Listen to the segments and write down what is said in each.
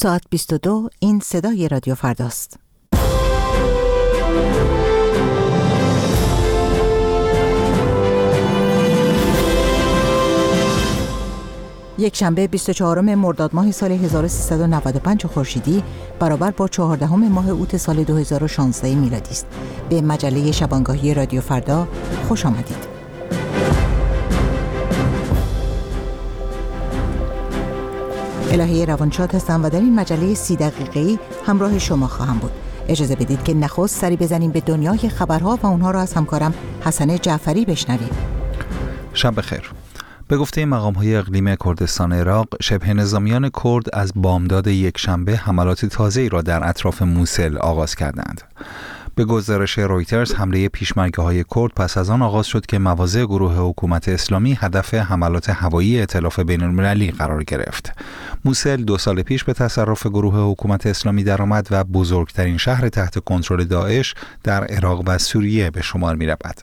ساعت 22 این صدای رادیو فرداست. یک شنبه 24 مرداد ماه سال 1395 خورشیدی برابر با 14 ماه اوت سال 2016 میلادی است. به مجله شبانگاهی رادیو فردا خوش آمدید. الهی روانشاد هستم و در این مجله 30 دقیقه‌ای همراه شما خواهم بود. اجازه بدید که نخست سری بزنیم به دنیای خبرها و اونها را از همکارم حسن جعفری بشنویم. شب بخیر. به گفته مقام‌های اقلیم کردستان عراق، شبه نظامیان کرد از بامداد یک شنبه حملات تازه‌ای را در اطراف موسل آغاز کردند. به گزارش رویترز، حمله پیشمرگه‌های کرد پس از آن آغاز شد که مواضع گروه حکومت اسلامی هدف حملات هوایی ائتلاف بین‌المللی قرار گرفت. موسل 2 سال پیش به تصرف گروه حکومت اسلامی درآمد و بزرگترین شهر تحت کنترل داعش در عراق و سوریه به شمار می‌رود.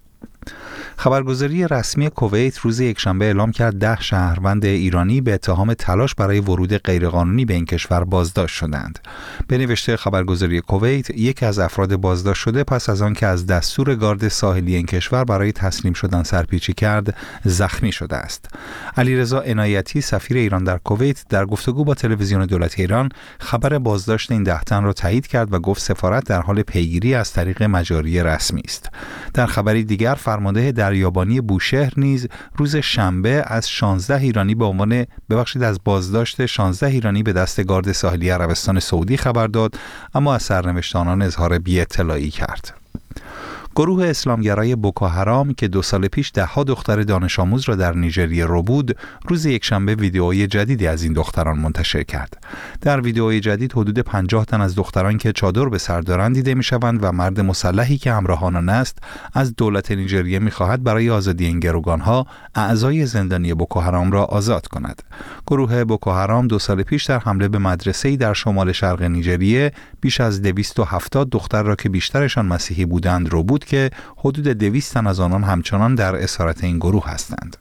خبرگزاری رسمی کویت روز یکشنبه اعلام کرد 10 شهروند ایرانی به اتهام تلاش برای ورود غیرقانونی به این کشور بازداشت شدند. به نوشته خبرگزاری کویت، یکی از افراد بازداشت شده پس از آن که از دستور گارد ساحلی این کشور برای تسلیم شدن سرپیچی کرد، زخمی شده است. علیرضا عنایتی، سفیر ایران در کویت، در گفتگو با تلویزیون دولت ایران خبر بازداشت این 10 تن را تایید کرد و گفت سفارت در حال پیگیری از طریق مجاری رسمی است. در خبری دیگر، فرمانده دریابانی بوشهر نیز روز شنبه از 16 ایرانی از بازداشت 16 ایرانی به دست گارد ساحلی عربستان سعودی خبر داد، اما از سرنوشت آنان اظهار بی‌اطلاعی کرد. گروه اسلامگرای بوکوحرام که 2 سال پیش 10 دختر دانش آموز را در نیجریه رو بود، روز یکشنبه ویدئوی جدیدی از این دختران منتشر کرد. در ویدئوی جدید حدود 50 تن از دختران که چادر به سر دارند دیده می‌شوند و مرد مسلحی که همراه آنان است از دولت نیجریه می‌خواهد برای آزادی این گروگان‌ها اعضای زندانی بوکوحرام را آزاد کند. گروه بوکوحرام 2 سال پیش در حمله به مدرسه‌ای در شمال شرق نیجریه بیش از 270 دختر را که بیشترشان مسیحی بودند رو بود که حدود 200 تن از آنان همچنان در اسارت این گروه هستند.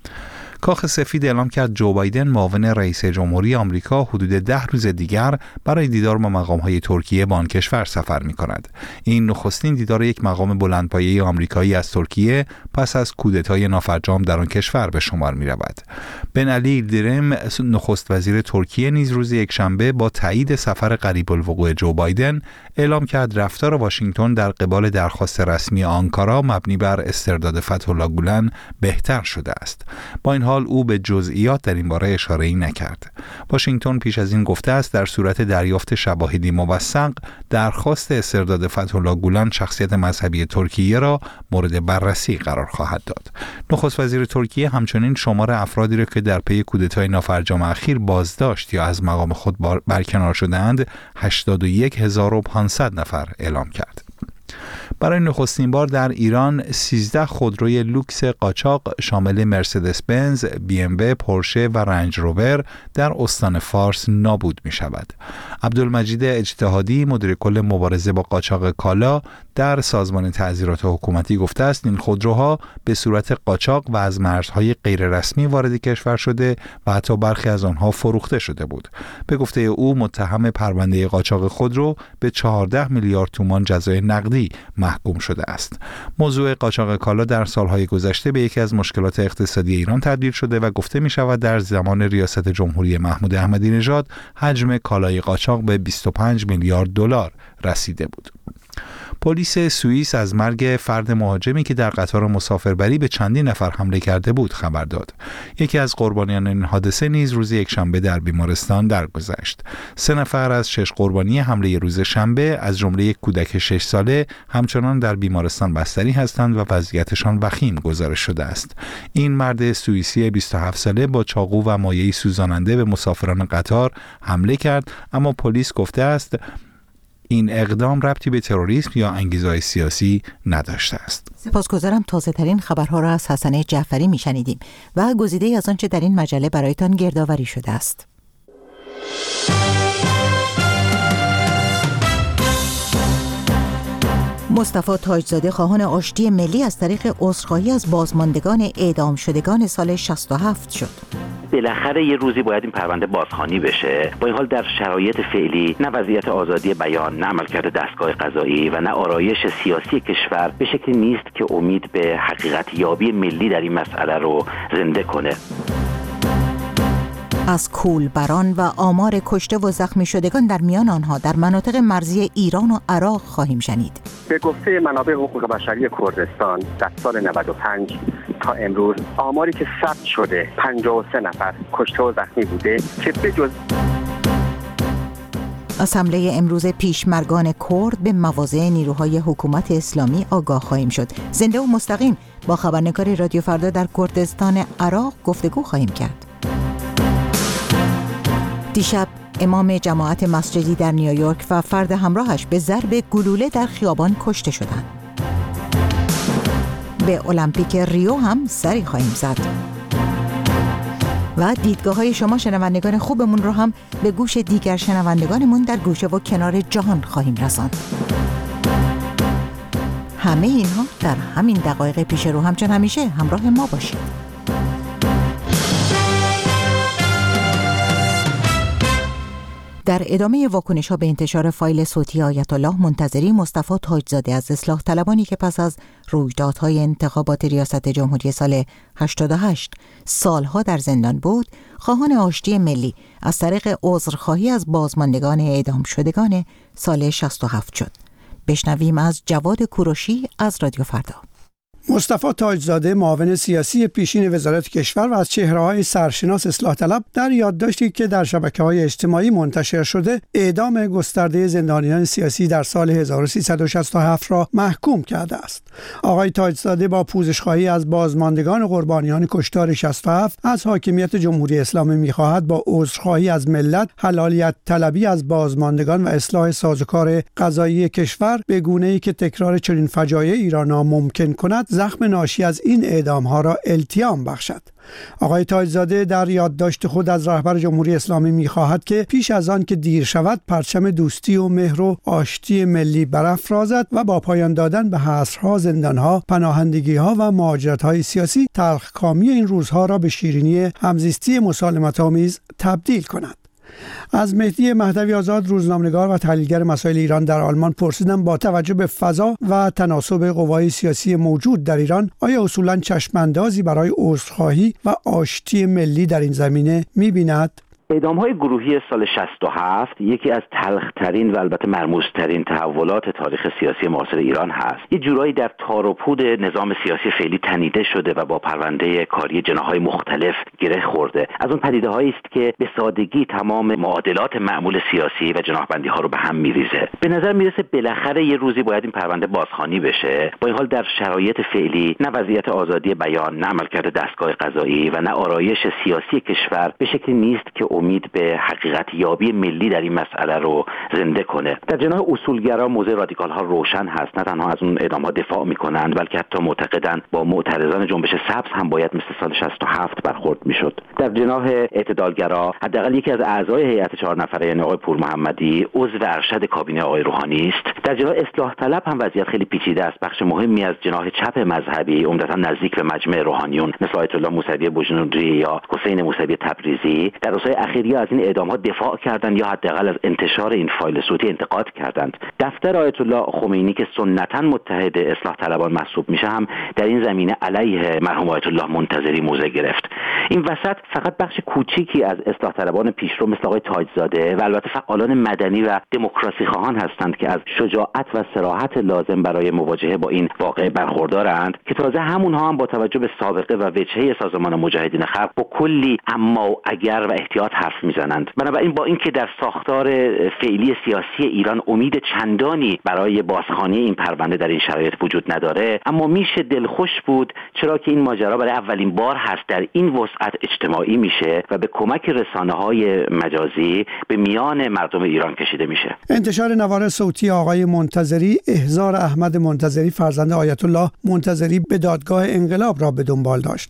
کاخ سفید اعلام کرد جو بایدن، معاون رئیس جمهوری آمریکا، حدود 10 روز دیگر برای دیدار با مقام‌های ترکیه با آن کشور سفر می‌کند. این نخستین دیدار یک مقام بلندپایه آمریکایی از ترکیه پس از کودتای نافرجام در آن کشور به شمار می‌رود. بن علی ایلدیرم، نخست وزیر ترکیه، نیز روز یکشنبه با تایید سفر قریب الوقوع جو بایدن اعلام کرد رفتار واشنگتن در قبال درخواست رسمی آنکارا مبنی بر استرداد فتح‌الله گولن بهتر شده است. با این حال او به جزئیات در این باره اشاره‌ای نکرد. واشنگتن پیش از این گفته است در صورت دریافت شواهدی موثق، درخواست استرداد فتح‌الله گولن شخصیت مذهبی ترکیه را مورد بررسی قرار خواهد داد. نخست وزیر ترکیه همچنین شمار افرادی را که در پی کودتای نافرجام اخیر بازداشت یا از مقام خود برکنار شده‌اند 81500 نفر اعلام کرد. برای نخستین بار در ایران 13 خودروی لوکس قاچاق شامل مرسدس بنز، بی ام و، پورشه و رنج روور در استان فارس نابود می شود. عبدالمجید اجتهادی، مدیر کل مبارزه با قاچاق کالا در سازمان تعزیرات حکومتی گفته است این خودروها به صورت قاچاق و از مرزهای غیر رسمی وارد کشور شده و حتی برخی از آنها فروخته شده بود. به گفته او متهم پرونده قاچاق خودرو به 14 میلیارد تومان جزای نقدی محکوم شده است. موضوع قاچاق کالا در سالهای گذشته به یکی از مشکلات اقتصادی ایران تبدیل شده و گفته می شود در زمان ریاست جمهوری محمود احمدی نژاد حجم کالای قاچاق به 25 میلیارد دلار رسیده بود. پلیس سوئیس از مرگ فرد مهاجمی که در قطار مسافربری به چندین نفر حمله کرده بود خبر داد. یکی از قربانیان این حادثه نیز روز یکشنبه در بیمارستان درگذشت. 3 نفر از 6 قربانی حمله روز شنبه از جمله یک کودک 6 ساله همچنان در بیمارستان بستری هستند و وضعیتشان وخیم گزارش شده است. این مرد سوئیسی 27 ساله با چاقو و مایعی سوزاننده به مسافران قطار حمله کرد، اما پلیس گفته است این اقدام ربطی به تروریسم یا انگیزه‌های سیاسی نداشته است. سپاسگزارم. تازه ترین خبرها را از حسن جعفری میشنیدیم و گزیده‌ای از آنچه در این مجله برایتان گردآوری شده است. مصطفی تاجزاده خواهان آشتی ملی از طریق عذرخواهی از بازماندگان اعدام شدگان سال 67 شد. بالاخره یه روزی باید این پرونده بازخوانی بشه. با این حال در شرایط فعلی نه وضعیت آزادی بیان، نه عملکرد دستگاه قضایی و نه آرایش سیاسی کشور به شکلی نیست که امید به حقیقت یابی ملی در این مسئله رو زنده کنه. از کولبران و آمار کشته و زخمی شدگان در میان آنها در مناطق مرزی ایران و عراق خواهیم شنید. به گفته منابع حقوق بشری کردستان در سال 95 تا امروز آماری که ثبت شده 53 نفر کشته و زخمی بوده که به جز از حمله امروز پیشمرگان کرد به مواضع نیروهای حکومت اسلامی آگاه خواهیم شد. زنده و مستقیم با خبرنگار رادیو فردا در کردستان عراق گفتگو خواهیم کرد. دیشب امام جماعت مسجدی در نیویورک و فرد همراهش به ضرب گلوله در خیابان کشته شدند. به المپیک ریو هم سری خواهیم زد. و دیدگاه‌های شما شنوندگان خوبمون رو هم به گوش دیگر شنوندگانمون در گوشه و کنار جهان خواهیم رساند. همه اینها در همین دقایق پیش رو. همچون همیشه همراه ما باشید. در ادامه واکنش‌ها به انتشار فایل صوتی آیت الله منتظری، مصطفی تاجزاده از اصلاح طلبانی که پس از رویدادهای انتخابات ریاست جمهوری سال 88 سالها در زندان بود، خواهان آشتی ملی از طریق عذرخواهی از بازماندگان اعدام شدگان سال 67 شد. بشنویم از جواد کوروشی از رادیو فردا. مصطفی تاجزاده، معاون سیاسی پیشین وزارت کشور و از چهره‌های سرشناس اصلاح طلب، در یادداشتی که در شبکه‌های اجتماعی منتشر شده اعدام گسترده زندانیان سیاسی در سال 1367 را محکوم کرده است. آقای تاجزاده با پوزش‌خواهی از بازماندگان قربانیان کشتار 67 از حاکمیت جمهوری اسلامی می‌خواهد با عذرخواهی از ملت، حلالیت طلبی از بازماندگان و اصلاح سازوکار قضایی کشور به گونه‌ای که تکرار چنین فجایع ایران ناممکن کند، زخم ناشی از این اعدام‌ها را التیام بخشد. آقای تاجزاده در یادداشت خود از رهبر جمهوری اسلامی می‌خواهد که پیش از آن که دیر شود پرچم دوستی و مهر و آشتی ملی برافرازد و با پایان دادن به حصرها، زندانها، پناهندگی‌ها و مهاجرت‌های سیاسی تلخکامی این روزها را به شیرینی همزیستی مسالمت‌آمیز تبدیل کند. از مهدی مهدوی آزاد، روزنامه‌نگار و تحلیلگر مسائل ایران در آلمان پرسیدم با توجه به فضا و تناسب قوای سیاسی موجود در ایران آیا اصولاً چشم‌اندازی برای عذرخواهی و آشتی ملی در این زمینه می‌بیند؟ اعدام‌های گروهی سال 67 یکی از تلخ‌ترین و البته مرموزترین تحولات تاریخ سیاسی معاصر ایران هست. یه جورایی در تار و پود نظام سیاسی فعلی تنیده شده و با پرونده کاری جناح‌های مختلف گره خورده. از اون پدیده‌هایی است که به سادگی تمام معادلات معمول سیاسی و جناح‌بندی‌ها رو به هم می‌ریزه. به نظر میرسه بالاخره یه روزی باید این پرونده بازخوانی بشه. با این حال در شرایط فعلی نه وضعیت آزادی بیان، نه عملکرد دستگاه قضایی و نه آرایش سیاسی کشور به شکلی نیست که امید به حقیقت یابی ملی در این مسئله رو زنده کنه. در جناح اصولگرا موضع رادیکال ها روشن هست. نه تنها از اون اعدام ها دفاع میکنند، بلکه حتی معتقدند با معترضان جنبش سبز هم باید مثل سال 67 برخورد میشد. در جناح اعتدالگرا حداقل یکی از اعضای هیئت 4 نفره یعنی آقای پور محمدی عضو ارشد کابینه آقای روحانی است. در جناح اصلاح طلب هم وضعیت خیلی پیچیده است. بخش مهمی از جناح چپ مذهبی عمدتا نزدیک به مجمع روحانیون مثل آیت الله موسوی بجنوردی یا حسین موسوی تبریزی در روزهای اخیر از این اعدام‌ها دفاع کردند یا حداقل از انتشار این فایل صوتی انتقاد کردند. دفتر آیت الله خمینی که سنتاً متحد اصلاح طلبان محسوب میشه هم در این زمینه علیه مرحوم آیت الله منتظری موضع گرفت. این وسط فقط بخش کوچیکی از اصلاح طلبان پیشرو مثل آقای تاجزاده و البته فعالان مدنی و دموکراسی خواهان هستند که از شجاعت و صراحت لازم برای مواجهه با این واقعه برخوردارند که تازه همونها هم با توجه به سابقه و وجهه سازمان مجاهدین خلق با کلی اما و اگر و احتیاط حرف میزنند. بنابراین با اینکه در ساختار فعلی سیاسی ایران امید چندانی برای بازخوانی این پرونده در این شرایط وجود نداره، اما میشه دلخوش بود چرا که این ماجرا برای اولین بار هست در این وسعت اجتماعی میشه و به کمک رسانه‌های مجازی به میان مردم ایران کشیده میشه. انتشار نوار صوتی آقای منتظری احضار احمد منتظری فرزند آیت الله منتظری به دادگاه انقلاب را به دنبال داشت.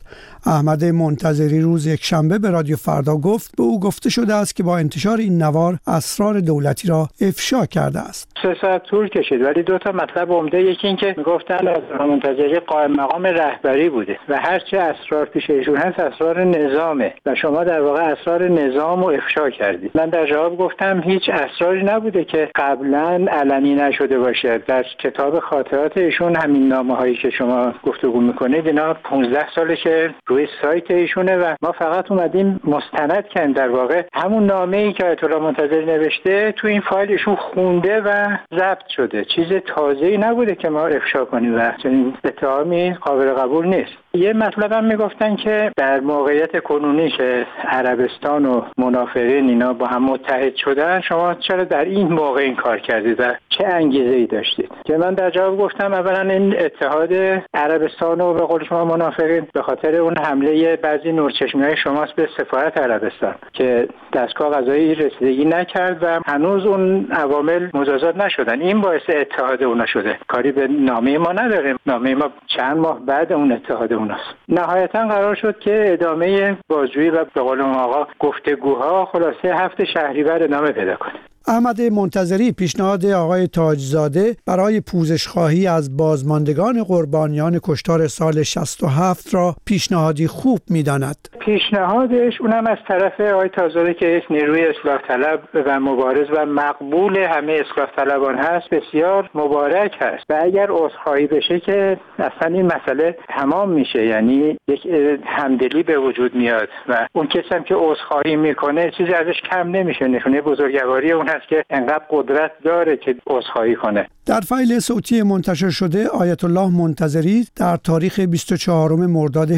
احمد منتظری روز یکشنبه به رادیو فردا گفت به او گفته شده است که با انتشار این نوار اسرار دولتی را افشا کرده است. 3 ساعت طول کشید ولی 2 تا مطلب عمده. یکی این که میگفتن منتظری قائم مقام رهبری بوده و هر چه اسرار پیش ایشون هست اسرار نظامه و شما در واقع اسرار نظام رو افشا کردید. من در جواب گفتم هیچ اسراری نبوده که قبلا علنی نشده باشه. در کتاب خاطرات ایشون همین نامه‌هایی که شما گفتگو میکنید اینا 15 ساله که روی سایت ایشونه و ما فقط اومدیم مستند کردیم در واقع همون نامه‌ای که آیت الله منتظری نوشته تو این فایل ایشون خونده و ضبط شده. چیز تازه‌ای نبوده که ما افشا کنیم و چنین اتهامی قابل قبول نیست. یه مطلب هم میگفتن که در موقعیت کنونی که عربستان و منافقین اینا با هم متحد شدن شما چرا در این موقع این کار کردید و چه انگیزه‌ای داشتید؟ که من در جواب گفتم اولا این اتحاد عربستان و به قول شما منافقین به خاطر اون حمله بعضی نورچشمی‌های شماست به سفارت عربستان که دستگاه قضایی رسیدگی نکرد و هنوز اون عوامل مجازات نشدن. این باعث اتحاد اونا شده. کاری به نامه ما نداریم. نامه ما چند ماه بعد اون اتحاد اوناست. نهایتا قرار شد که ادامه بازجویی و به قول آقا گفتگوها خلاصه 7 شهریور ادامه پیدا کنه. احمد منتظری پیشنهاد آقای تاجزاده برای پوزش‌خواهی از بازماندگان قربانیان کشتار سال 67 را پیشنهادی خوب می‌داند. پیشنهادش اونم از طرف آقای تاجزاده که نیروی اصلاح طلب و مبارز و مقبول همه اصلاح طلبان هست بسیار مبارک هست و اگر عذرخواهی بشه که اصلا این مسئله تمام میشه، یعنی یک همدلی به وجود میاد و اون کسی هم که عذرخواهی میکنه چیزی ازش کم نمیشه. نشونه بزرگواری اون هست که انقدر قدرت داره که عذرخواهی کنه. در فایل صوتی منتشر شده آیت الله منتظری در تاریخ 24 مرداد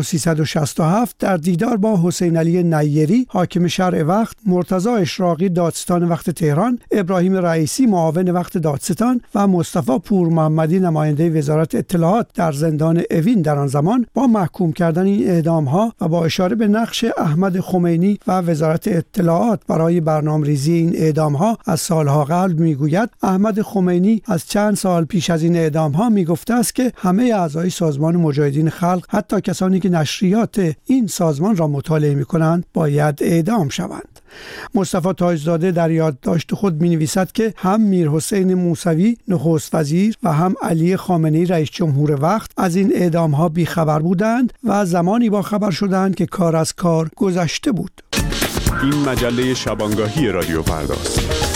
1367 در دیدار با حسین علی نیری حاکم شرع وقت، مرتضی اشراقی دادستان وقت تهران، ابراهیم رئیسی معاون وقت دادستان و مصطفی پورمحمدی نماینده وزارت اطلاعات در زندان اوین در آن زمان با محکوم کردن این اعدام‌ها و با اشاره به نقش احمد خمینی و وزارت اطلاعات برای برنامه‌ریزی این اعدام‌ها از سالها قبل میگوید احمد خمینی از چند سال پیش از این اعدام‌ها میگفته است که همه اعضای سازمان مجاهدین خلق، حتی کسانی که نشریات این سازمان را مطالعه می‌کنند، باید اعدام شوند. مصطفی تاجزاده در یادداشت خود می‌نویسد که هم میرحسین موسوی نخست وزیر و هم علی خامنه‌ای رئیس جمهور وقت از این اعدام‌ها بیخبر بودند و زمانی با خبر شدند که کار از کار گذشته بود. این مجله شبانگاهی رادیو فرداست.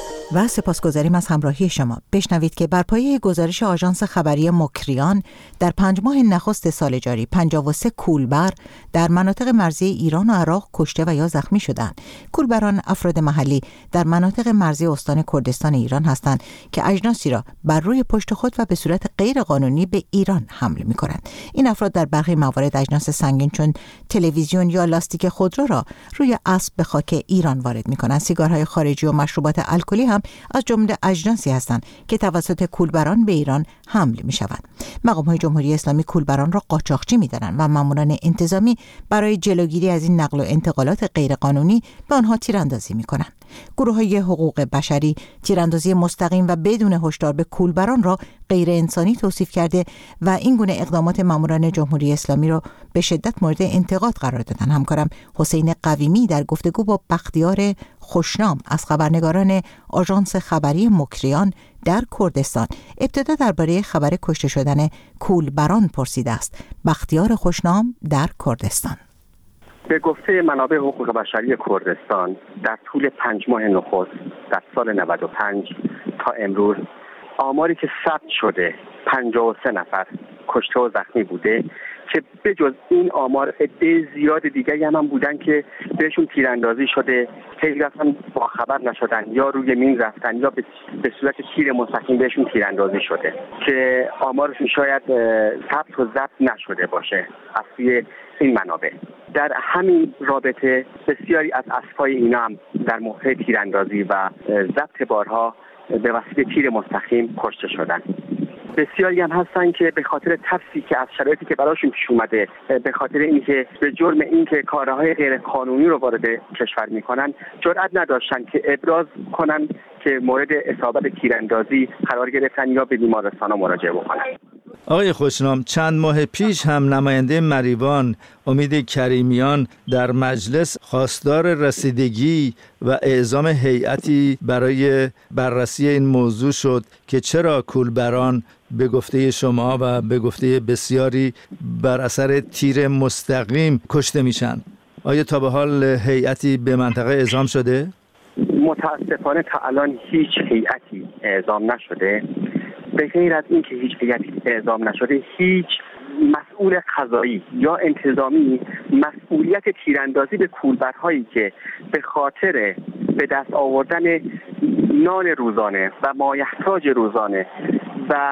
و سپاسگزاریم از همراهی شما. بشنوید که بر پایه گزارش آژانس خبری مکریان در 5 ماه نخست سال جاری 53 کولبر در مناطق مرزی ایران و عراق کشته و یا زخمی شدند. کولبران افراد محلی در مناطق مرزی استان کردستان ایران هستند که اجناسی را بر روی پشت خود و به صورت غیر قانونی به ایران حمل می‌کنند. این افراد در برخی موارد اجناس سنگین چون تلویزیون یا لاستیک خودرو را روی اسب به خاک ایران وارد می‌کنند. سیگارهای خارجی و مشروبات الکلی هم از جمله اجناسی هستند که توسط کولبران به ایران حمل می‌شوند. مقام‌های جمهوری اسلامی کولبران را قاچاقچی می‌دانند و ماموران انتظامی برای جلوگیری از این نقل و انتقالات غیرقانونی به آنها تیراندازی می‌کنند. گروه‌های حقوق بشری تیراندازی مستقیم و بدون هشدار به کولبران را غیر انسانی توصیف کرده و این گونه اقدامات ماموران جمهوری اسلامی را به شدت مورد انتقاد قرار دادند. همکارم حسین قویمی در گفتگو با بختیار خوشنام از خبرنگاران آژانس خبری مکریان در کردستان ابتدا درباره خبر کشته شدن کولبران پرسیده است. بختیار خوشنام در کردستان: به گفته منابع حقوق بشری کردستان در طول 5 ماه نخست در سال 95 تا امروز آماری که ثبت شده 53 نفر کشته و زخمی بوده که به جز این آمار عده زیاد دیگری هم بودن که بهشون تیراندازی شده، خیلی اصلا با خبر نشدن یا روی مین رفتن یا به صورت تیر مستقیم بهشون تیراندازی شده که آمارشون شاید ثبت و ضبط نشده باشه از سوی این منابع. در همین رابطه بسیاری از اسبای اینا هم در موقع تیراندازی و ضبط بارها به وسیله تیر مستقیم کشته شدن. بسیاری هم هستن که به خاطر ترسی که از شرایطی که براشون پیش اومده، به خاطر اینکه به جرم اینکه کارهای غیر قانونی رو وارد کشور میکنن جرئت نداشتن که ابراز کنن که مورد اصابت تیراندازی قرار گرفتن یا به بیمارستان مراجعه بکنن. آقای خوشنام، چند ماه پیش هم نماینده مریوان امید کریمیان در مجلس خواستار رسیدگی و اعزام هیئتی برای بررسی این موضوع شد که چرا کولبران به گفته شما و به گفته بسیاری بر اثر تیر مستقیم کشته میشن. آیا تا به حال هیئتی به منطقه اعزام شده؟ متاسفانه تا الان هیچ هیئتی اعزام نشده. به غیر از اینکه هیچ هیئتی اعزام نشده، هیچ مسئول قضایی یا انتظامی مسئولیت تیراندازی به کولبرهایی که به خاطر به دست آوردن نان روزانه و مایحتاج روزانه و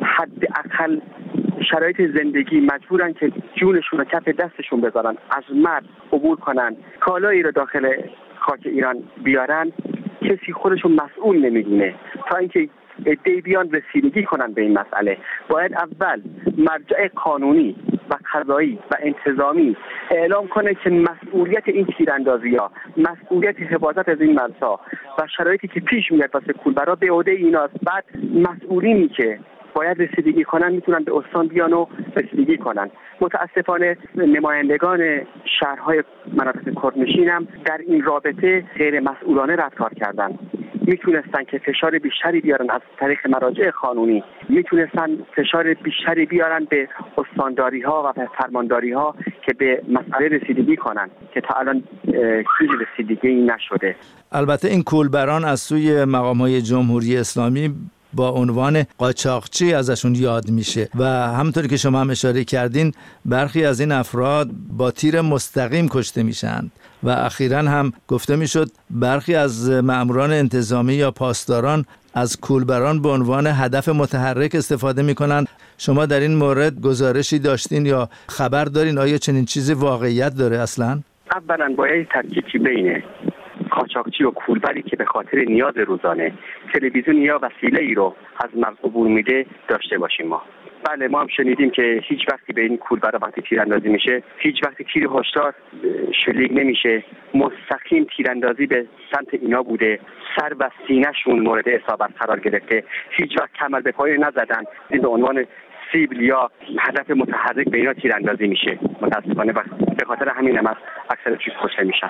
حداقل شرایط زندگی مجبورن که جونشون رو کف دستشون بذارن، از مرز عبور کنن، کالایی رو داخل خاک ایران بیارن، کسی خودشون مسئول نمیدونه. تا اینکه عده‌ای بیان رسیدگی کنن به این مسئله، باید اول مرجع قانونی و قضایی و انتظامی اعلام کنه که مسئولیت این تیراندازی‌ها، مسئولیت حفاظت از این مرزها و شرایطی که پیش میاد واسه کولبرها به عهده ایناست. بعد مسئولینی که باید رسیدگی کنن میتونن به استان بیان و رسیدگی کنن. متاسفانه نمایندگان شهرهای مناطق کردنشین هم در این رابطه غیر مسئولانه رفتار کردن. میتونستن که فشار بیشتری بیارن از طریق مراجع قانونی، میتونستن فشار بیشتری بیارن به استانداری ها و به فرمانداری ها که به مسئله رسیدگی کنن که تا الان هیچ رسیدگی نشده. البته این کولبران از سوی مقام‌های جمهوری اسلامی با عنوان قاچاقچی ازشون یاد میشه و همونطوری که شما هم اشاره کردین برخی از این افراد با تیر مستقیم کشته میشن و اخیراً هم گفته میشد برخی از مأموران انتظامی یا پاسداران از کولبران به عنوان هدف متحرک استفاده میکنن. شما در این مورد گزارشی داشتین یا خبر دارین؟ آیا چنین چیزی واقعیت داره اصلاً؟ اولاً باید تفکیکی بین قاچاقچی و کولبری که به خاطر نیاز روزانه تلویزیون یا وسیله‌ای رو از مرز عبور میده داشته باشیم. بله، ما هم شنیدیم که هیچ وقتی به این کولبرا وقتی تیراندازی میشه هیچ وقتی تیر هشدار شلیک نمیشه، مستقیم تیراندازی به سمت اینا بوده، سر و سینه‌شون مورد اصابت قرار گرفته، هیچ وقت کمر به پای نزدن، این به عنوان سیبل یا هدف متحرک به اینا تیراندازی میشه. متاسفانه به خاطر همین هم اکثر چیز کشته میشن.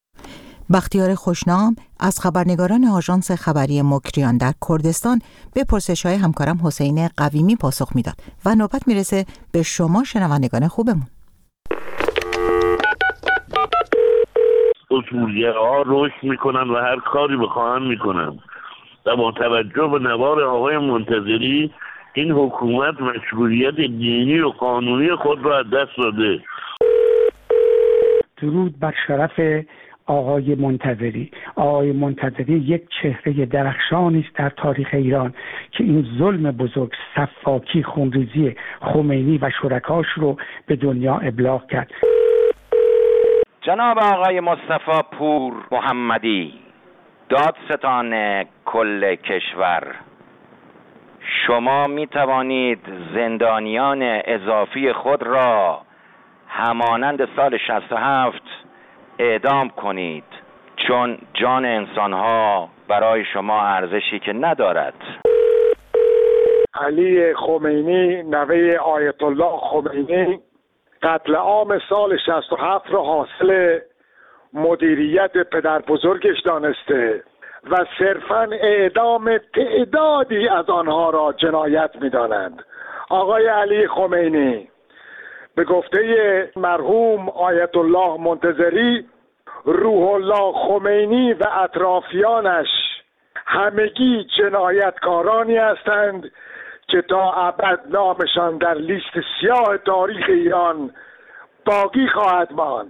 بختیار خوشنام از خبرنگاران آژانس خبری مکریان در کردستان به پرسش‌های همکارم حسین قویمی پاسخ میداد و نوبت میرسه به شما شنوندگان خوبمون. اصولگراها رشد میکنن و هر کاری بخواهن میکنن و با توجه به نوار آقای منتظری این حکومت مشروعیت دینی و قانونی خود را از دست داده. درود بر شرف آقای منتظری. آقای منتظری یک چهره درخشانی است در تاریخ ایران که این ظلم بزرگ، سفاکی، خونریزی خمینی و شرکاش رو به دنیا ابلاغ کرد. جناب آقای مصطفی پور محمدی، دادستان کل کشور، شما می توانید زندانیان اضافی خود را همانند سال 67 اعدام کنید، چون جان انسانها برای شما ارزشی که ندارد. علی خمینی نوه آیت الله خمینی قتل عام سال 67 را حاصل مدیریت پدر بزرگش دانسته و صرفاً اعدام تعدادی از آنها را جنایت می‌دانند. آقای علی خمینی به گفته مرحوم آیت الله منتظری، روح الله خمینی و اطرافیانش همگی جنایتکارانی هستند که تا ابد نامشان در لیست سیاه تاریخ ایران باقی خواهد ماند.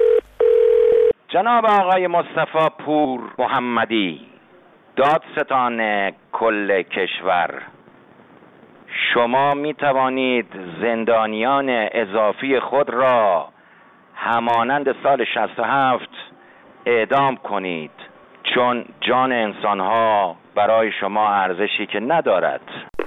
جناب آقای مصطفی پور محمدی، دادستان کل کشور، شما می توانید زندانیان اضافی خود را همانند سال 67 اعدام کنید، چون جان انسانها برای شما ارزشی که ندارد.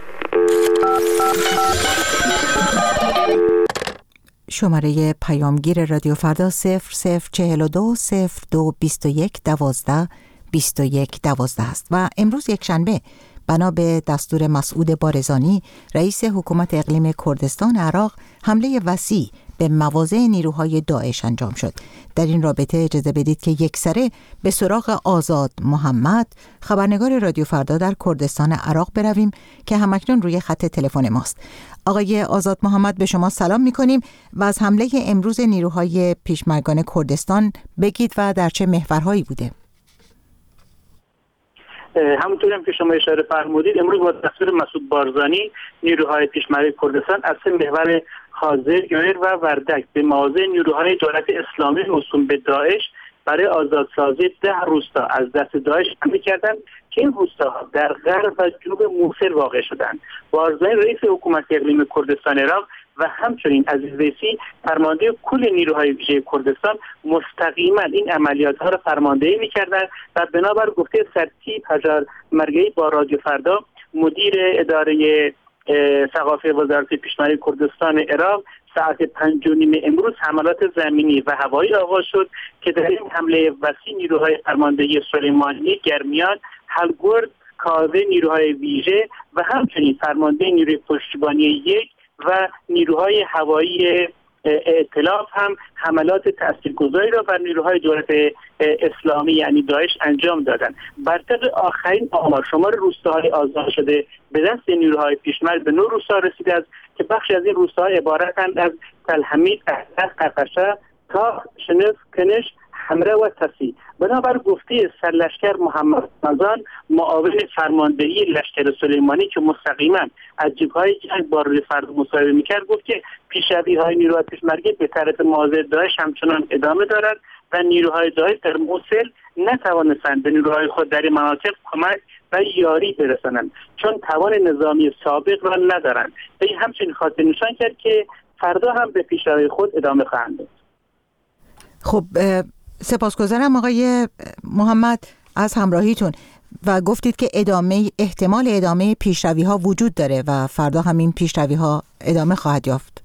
شماره پیامگیر رادیو فردا 0042 02 21 12 21 12 است و امروز یک شنبه بنا به دستور مسعود بارزانی رئیس حکومت اقلیم کردستان عراق حمله وسیع به مواضع نیروهای داعش انجام شد. در این رابطه اجازه بدید که یکسره به سراغ آزاد محمد، خبرنگار رادیو فردا در کردستان عراق برویم که همکنون روی خط تلفن ماست. آقای آزاد محمد، به شما سلام می‌کنیم و از حمله امروز نیروهای پیشمرگان کردستان بگید و در چه محورهایی بوده. همونطوری هم که شما اشاره فرمودید، امروز با دستور مسعود بارزانی نیروهای پیشمرگ کردستان از سه محور حاضر، گویر و وردک به مواضع نیروهای دولت اسلامی موسوم به داعش برای آزادسازی 10 روستا از دست داعش حمله کردند که این روستاها در غرب و جنوب موصل واقع شدند. بارزانی رئیس حکومت اقلیم کردستان عراق و همچنین عزیز ویسی فرمانده کل نیروهای ویژه کردستان مستقیما این عملیات ها را فرماندهی می‌کردند و بنابر گفته سرتیپ حجار مرگئی با رادیو فردا مدیر اداره ثقافت وزارت پیشمرگ کردستان عراق ساعت 5:30 امروز حملات زمینی و هوایی آغاز شد که در این حمله وسیع نیروهای فرماندهی سلیمانی، گرمیان، هلگرد، کاوه نیروهای ویژه و همچنین فرمانده نیروی پشتیبانی 1 و نیروهای هوایی ائتلاف هم حملات تاثیرگذاری را بر نیروهای دولت اسلامی یعنی داعش انجام دادند. بر طبق آخرین آمار شمار روستاهای آزاد شده به دست نیروهای پیشمرگ به 9 روستا رسیده است که بخشی از این روستاها عبارتند از تلحمید، احدث، قفشه، تاخ، شنف، کنش، حمره و تسی. بنابر گفته سرلشکر محمد رمضان معاون فرماندهی لشکر سلیمانی که مستقیما از جبهه‌های جنگ با روی فرد مصاحبه می‌کرد، گفت که پیشروی‌های نیروهای پیشمرگی به طرف مواضع داعش همچنان ادامه دارد و نیروهای داعش در موصل نتوانستند به نیروهای خود در این مناطق کمک و یاری برسانند چون توان نظامی سابق را ندارند. و این همچنین خاطر نشان کرد که فردا هم به پیشروی خود ادامه خواهند داد. خب سپاسگزارم آقای محمد از همراهیتون و گفتید که احتمال ادامه پیشروی ها وجود داره و فردا همین پیشروی ها ادامه خواهد یافت.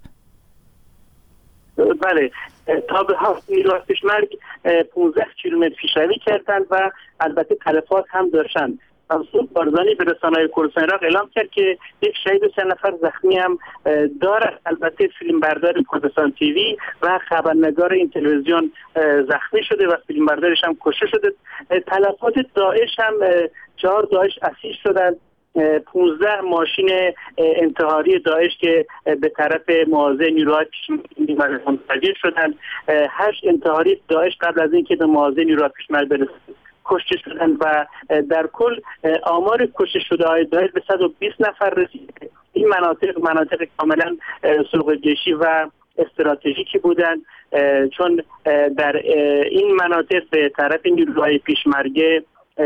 بله، تا به حال نیروهای پیشمرگ 15 کیلومتر پیشروی کردند و البته تلفات هم داشتند. مسعود بارزانی به رسانه‌های کردستان عراق اعلام کرد که یک شهید و 3 نفر زخمی هم دارد. البته فیلمبردار کردستان تیوی و خبرنگار این تلویزیون زخمی شده و فیلمبردارش هم کشته شده. تلفات داعش هم 4 داعش اسیر شدند. 15 ماشین انتحاری داعش که به طرف مواضع نیروهای پیشمرگ منتقل شدند. 8 انتحاری داعش قبل از اینکه به مواضع نیروهای پیشمرگ برسند کشته شدند و در کل آمار کشته شده های داعش به 120 نفر رسید. این مناطق کاملا سوق جیشی و استراتژیکی بودند چون در این مناطق به طرف نیروهای پیشمرگ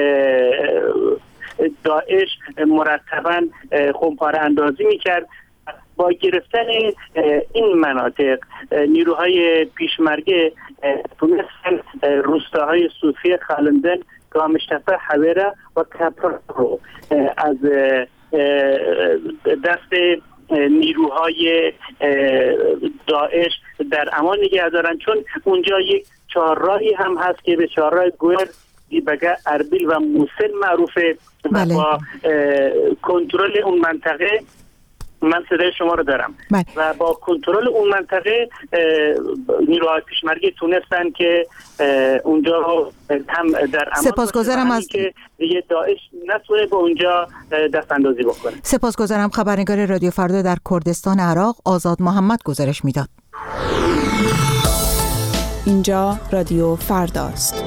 داعش مرتباً خمپاره اندازی میکرد. با گرفتن این مناطق نیروهای پیشمرگه تونستن روستاهای صوفی، خالندن، گامشتفه، حویره و کپر رو از دست نیروهای داعش در امان نگه دارن چون اونجا یک چهارراهی هم هست که به چهارراه گویر، دیبگه، اربیل و موصل معروفه و با کنترل اون منطقه من صدای شما رو دارم و با کنترل اون منطقه نیروهای پیشمرگی تونستن که اونجا هم در امان سپاسگزارم از که دیگه داعش نتونه به اونجا دست اندازی بکنه. سپاسگزارم. خبرنگار رادیو فردا در کردستان عراق آزاد محمد گزارش میداد. اینجا رادیو فرداست.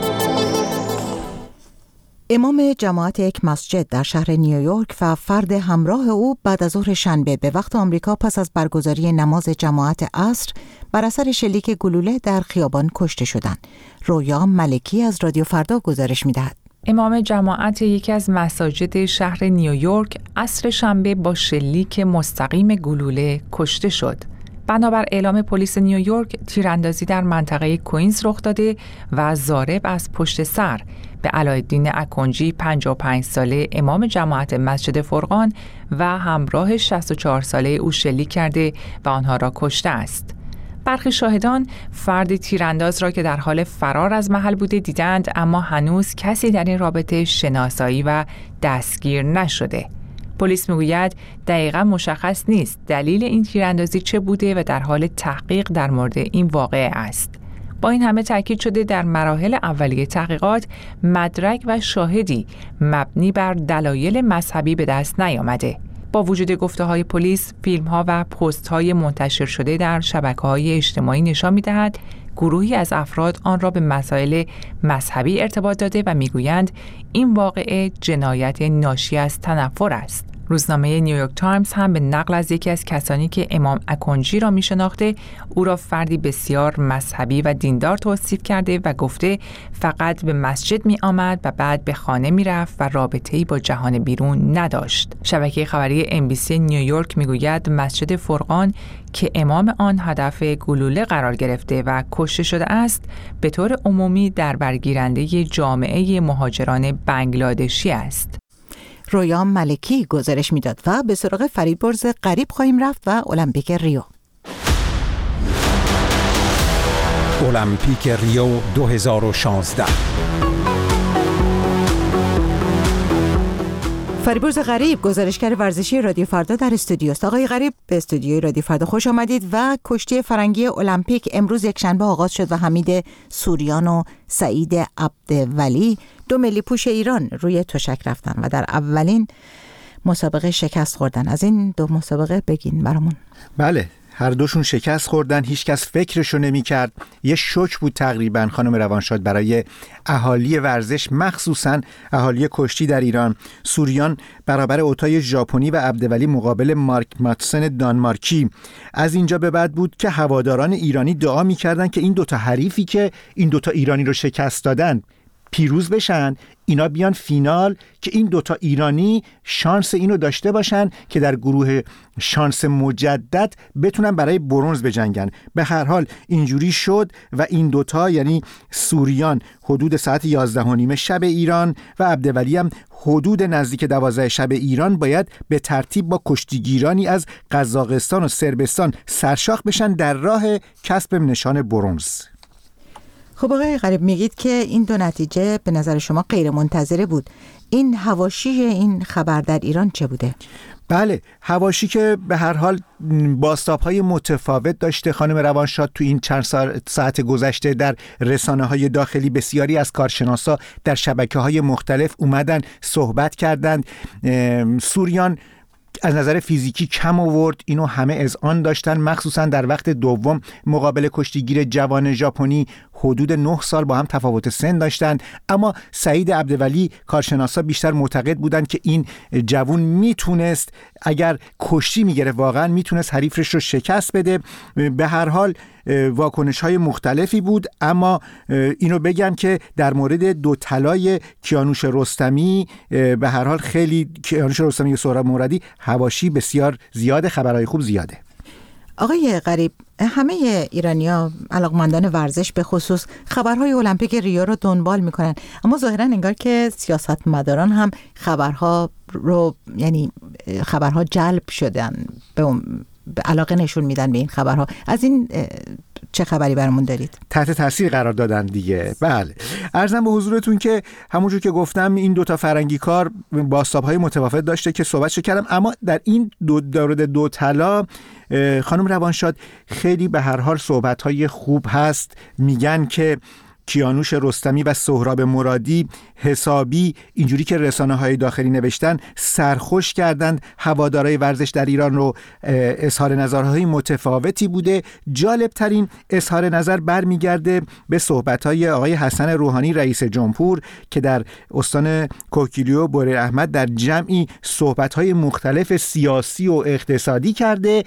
امام جماعت یک مسجد در شهر نیویورک و فرد همراه او بعد از ظهر شنبه به وقت آمریکا پس از برگزاری نماز جماعت عصر بر اثر شلیک گلوله در خیابان کشته شدند. رویا ملکی از رادیو فردا گزارش می‌دهد. امام جماعت یکی از مساجد شهر نیویورک عصر شنبه با شلیک مستقیم گلوله کشته شد. بنابر اعلام پلیس نیویورک تیراندازی در منطقه کوینز رخ داده و ضارب از پشت سر به علاءالدین اکنجی 55 ساله امام جماعت مسجد فرقان و همراه 64 ساله او شلیک کرده و آنها را کشته است. برخی شاهدان فرد تیرانداز را که در حال فرار از محل بوده دیدند، اما هنوز کسی در این رابطه شناسایی و دستگیر نشده. پلیس میگوید دقیقاً مشخص نیست دلیل این تیراندازی چه بوده و در حال تحقیق در مورد این واقعه است. با این همه تاکید شده در مراحل اولیه تحقیقات مدرک و شاهدی مبنی بر دلایل مذهبی به دست نیامده. با وجود گفته‌های پلیس، فیلم‌ها و پست‌های منتشر شده در شبکه‌های اجتماعی نشان می‌دهد گروهی از افراد آن را به مسائل مذهبی ارتباط داده و می‌گویند این واقعه جنایت ناشی از تنفر است. روزنامه نیویورک تایمز هم به نقل از یکی از کسانی که امام اکونجی را می‌شناخته، او را فردی بسیار مذهبی و دیندار توصیف کرده و گفته فقط به مسجد می‌آمد و بعد به خانه می‌رفت و رابطه‌ای با جهان بیرون نداشت. شبکه خبری NBC نیویورک می‌گوید مسجد فرقان که امام آن هدف گلوله قرار گرفته و کشته شده است، به طور عمومی در برگیرنده جامعه مهاجران بنگلادشی است. رویا ملکی گزارش میداد و به سراغ فریبرز غریب خواهیم رفت و المپیک ریو. المپیک ریو 2016. فریبرز غریب گزارشگر ورزشی رادیو فردا در استودیو است. آقای غریب، به استودیوی رادیو فردا خوش آمدید. و کشتی فرنگی المپیک امروز یکشنبه آغاز شد و حمید سوریان و سعید عبدولی دو ملی پوش ایران روی تشک رفتن و در اولین مسابقه شکست خوردن. از این دو مسابقه بگین برامون. بله، هر دوشون شکست خوردن، هیچ کس فکرشو نمی کرد. یه شوک بود تقریبا خانم روانشاد برای اهالی ورزش، مخصوصا اهالی کشتی در ایران. سوریان برابر اوتای ژاپنی و عبدولی مقابل مارک ماتسن دانمارکی. از اینجا به بعد بود که هواداران ایرانی دعا می‌کردن که این دوتا حریفی که این دوتا ایرانی رو شکست دادن پیروز بشن، اینا بیان فینال که این دوتا ایرانی شانس اینو داشته باشن که در گروه شانس مجدد بتونن برای برنز بجنگن. به هر حال اینجوری شد و این دوتا یعنی سوریان حدود ساعت 11:30 شب ایران و عبدولی هم حدود نزدیک 12 شب ایران باید به ترتیب با کشتیگیرانی از قزاقستان و صربستان سرشاخ بشن در راه کسب نشان برنز. خب آقای غریب، میگید که این دو نتیجه به نظر شما غیر منتظره بود. این حواشی این خبر در ایران چه بوده؟ بله، حواشی که به هر حال بازتاب‌های متفاوت داشته خانم روانشاد. تو این چند ساعت گذشته در رسانه‌های داخلی بسیاری از کارشناسا در شبکه‌های مختلف اومدن صحبت کردند. سوریان از نظر فیزیکی کم آورد، اینو همه اذعان داشتن، مخصوصا در وقت دوم مقابل کشتیگیر جوان ژاپنی. حدود 9 سال با هم تفاوت سن داشتند، اما سعید عبدولی کارشناسا بیشتر معتقد بودند که این جوان میتونست اگر کشتی میگرفت واقعا میتونست حریفش رو شکست بده. به هر حال واکنش‌های مختلفی بود، اما اینو بگم که در مورد دو طلای کیانوش رستمی به هر حال خیلی کیانوش رستمی و سهراب مرادی حواشی بسیار زیاده، خبرهای خوب زیاده. آقای غریب، همه ایرانی‌ها علاقمندان ورزش به خصوص خبرهای المپیک ریو رو دنبال میکنن، اما ظاهراً انگار که سیاستمداران هم خبرها جلب شدن، به علاقه نشون میدن به این خبرها. از این چه خبری برامون دارید؟ تحت تاثیر قرار دادن دیگه. بله، عرضم به حضورتون که همونجور که گفتم این دوتا فرنگی کار بازتاب‌های متفاوت داشته که صحبتش کردم، اما در این دو طلا خانم روانشاد خیلی به هر حال صحبت‌های خوب هست. میگن که کیانوش رستمی و سهراب مرادی حسابی اینجوری که رسانه‌های داخلی نوشتن سرخوش کردند هوادارهای ورزش در ایران رو. اظهار نظرهای متفاوتی بوده. جالبترین اظهار نظر برمیگرده به صحبت‌های آقای حسن روحانی رئیس جمهور که در استان کوکیلیو بوره احمد در جمعی صحبت‌های مختلف سیاسی و اقتصادی کرده.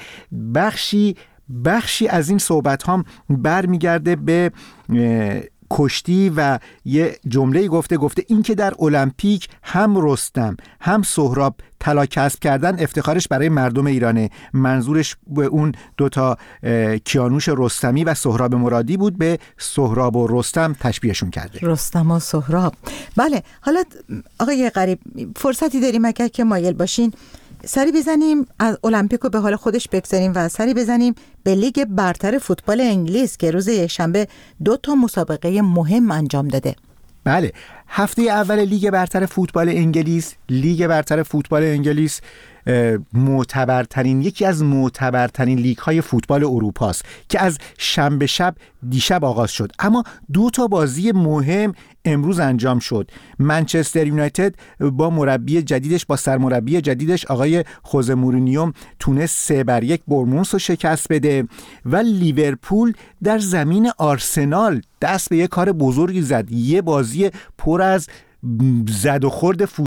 بخشی از این صحبت‌ها برمیگرده به کشتی و یه جمله گفته این که در المپیک هم رستم هم سهراب طلا کسب کردن افتخارش برای مردم ایرانه. منظورش به اون دوتا کیانوش رستمی و سهراب مرادی بود، به سهراب و رستم تشبیهشون کرده. رستم و سهراب. بله، حالا آقای غریب فرصتی داریم اگر که مایل باشین سری بزنیم از المپیک رو به حال خودش بگذاریم و سری بزنیم به لیگ برتر فوتبال انگلیس که روز یکشنبه 2 مسابقه مهم انجام داده. بله، هفته اول لیگ برتر فوتبال انگلیس یکی از معتبرترین لیگ های فوتبال اروپا است که از شنبه شب دیشب آغاز شد، اما 2 بازی مهم امروز انجام شد. منچستر یونایتد با سرمربی جدیدش آقای خوزه مورینیو تونست 3-1 برمونس رو شکست بده و لیورپول در زمین آرسنال دست به یه کار بزرگی زد. یه بازی پر از زد و خورد